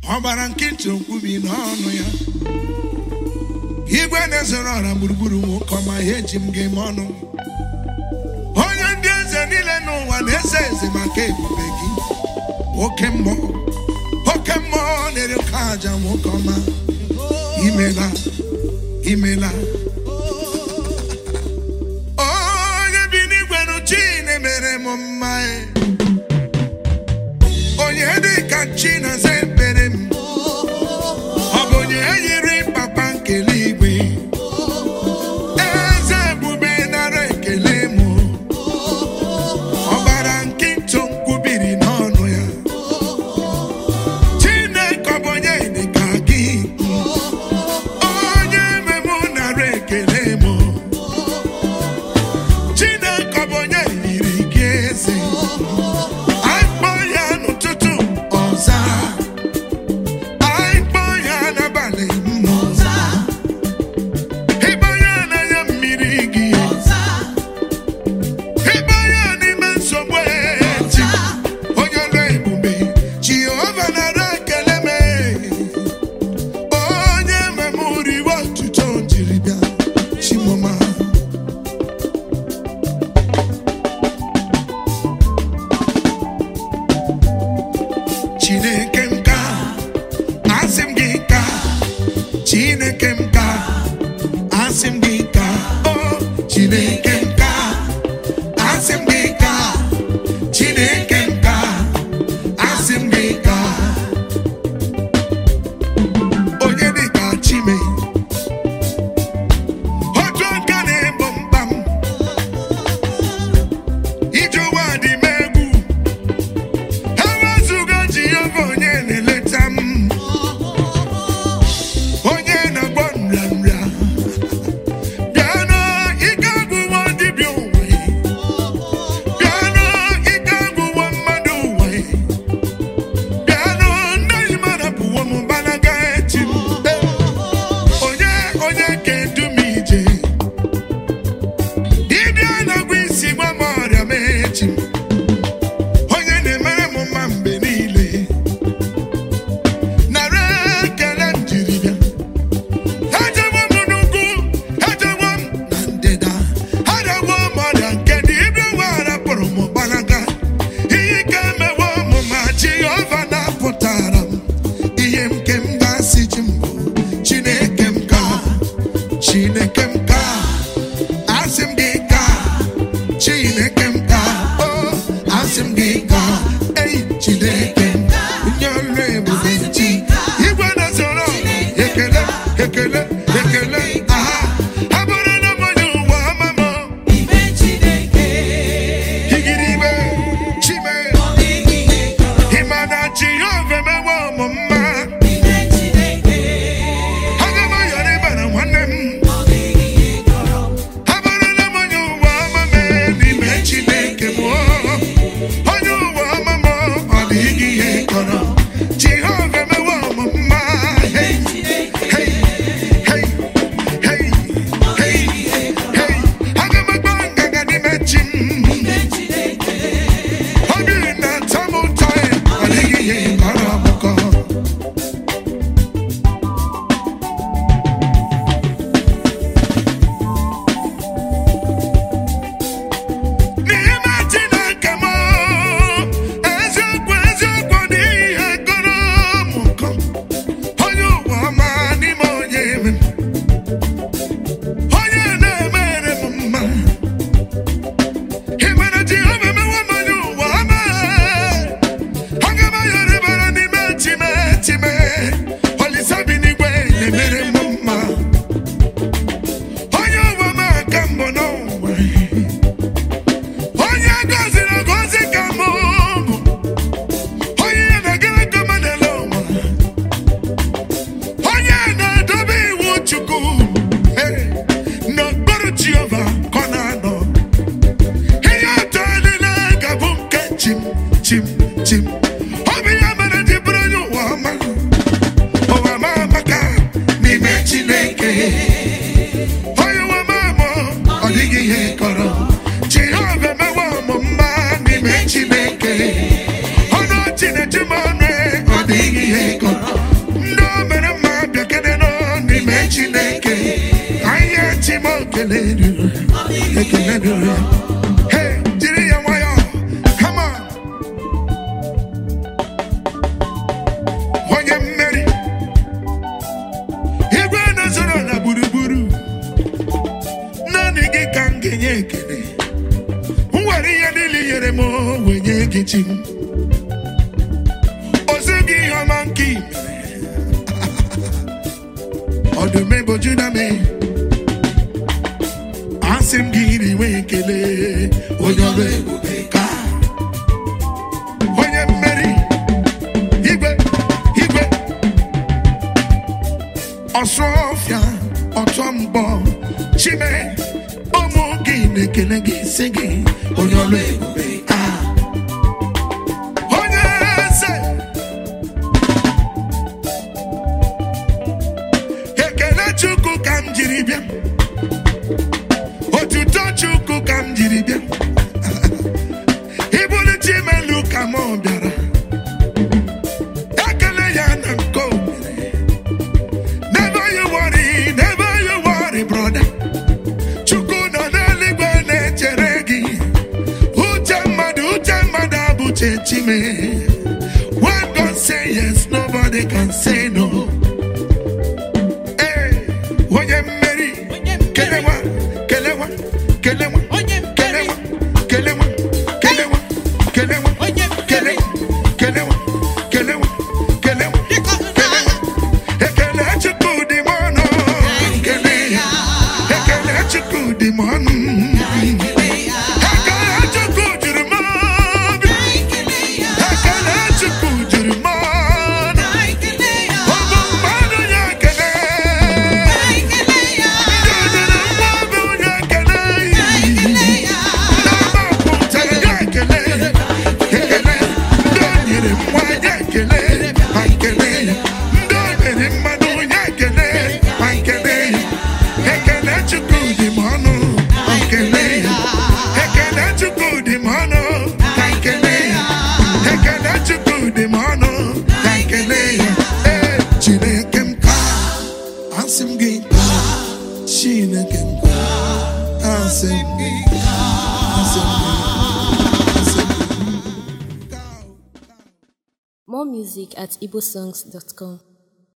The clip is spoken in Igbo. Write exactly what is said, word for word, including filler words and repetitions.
ọbara nkịtị okwubi n'ọnụ ya igwe na-ezoro ọra gburugburu nwoke ọma ya eji m gị ọnụ onye ndị eze niile n'ụwa na-eze eze maka ebube gị oke mmụọ oke mmụọ na-ere ka aja nwoke ọma imela imela onye bi n'igwe n'uchi na-emere m mma onye dị ka chi na-aza ekpere m ọ bụ onye yiri papa nkele igwe eze ebube nara ekele m ọbara nkịtị nkwubiri n'ọnụ ya Chineke ọ bụ onye dị ka gị onye ememe nara ekele m Chineke ọ bụ onye yiri gị eze akpọ ya n'ụtụtụ ọza Chineke anya chimo keledu ekeledu. Hey, diri ya wayo, come on. Onye mmeri igwe na zoro na buruburu nani gị ka m ga-enye ekele. Nwere ihe niile nyere m wenye gị chi ozi gị ihe ọma nke ime ọdụm ebo juda me asị m gị riwe ekele onye ọrụ ebube ka onye mmeri igwe igwe ọsọfịa ọtọ mbọ chime ụmụ gị na-ekele gị sị gị onye ọrụ ebube ka onye eze ekele Chukwu ka m jiri bịa otuto Chukwu ka m jiri bịa ibuli chimelu ka m bịara ekele ya na nke o mere. Never you worry, never you worry brother. Chukwu nọ n'eluigwe na-echere gị uche mmadụ uche mmadụ abụche chime. When God say yes, nobody can say no. Onye mmeri kelewa kelewa kelewa kelewa kelewa kelewa kelewa kelewa kelewa kelewa kelewa ekele Chukwu dị m ọnụ ekele ekele Chukwu dị m ọnụ ekele Chukwu juru m obi ekele Chukwu juru m ọnụ ọ bụ mmadụ ya ekele. More music at igbosongs dot com.